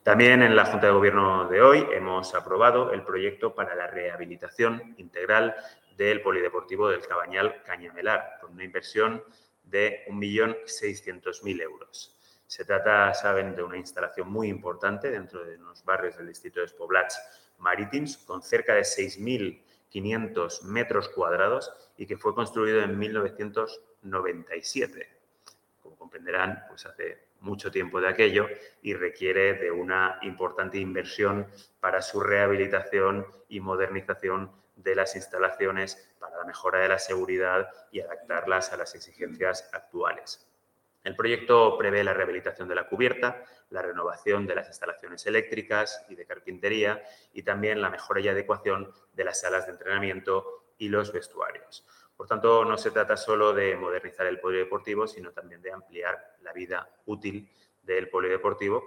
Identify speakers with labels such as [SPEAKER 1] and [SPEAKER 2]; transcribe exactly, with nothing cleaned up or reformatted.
[SPEAKER 1] También en la Junta de Gobierno de hoy hemos aprobado el proyecto para la rehabilitación integral del Polideportivo del Cabañal Cañamelar, con una inversión de un millón seiscientos mil euros. Se trata, saben, de una instalación muy importante dentro de los barrios del distrito de Despoblats Marítims, con cerca de seis mil quinientos metros cuadrados y que fue construido en mil novecientos noventa y siete. Como comprenderán, pues hace mucho tiempo de aquello y requiere de una importante inversión para su rehabilitación y modernización de las instalaciones para la mejora de la seguridad y adaptarlas a las exigencias actuales. El proyecto prevé la rehabilitación de la cubierta, la renovación de las instalaciones eléctricas y de carpintería y también la mejora y adecuación de las salas de entrenamiento y los vestuarios. Por tanto, no se trata solo de modernizar el polideportivo, sino también de ampliar la vida útil del polideportivo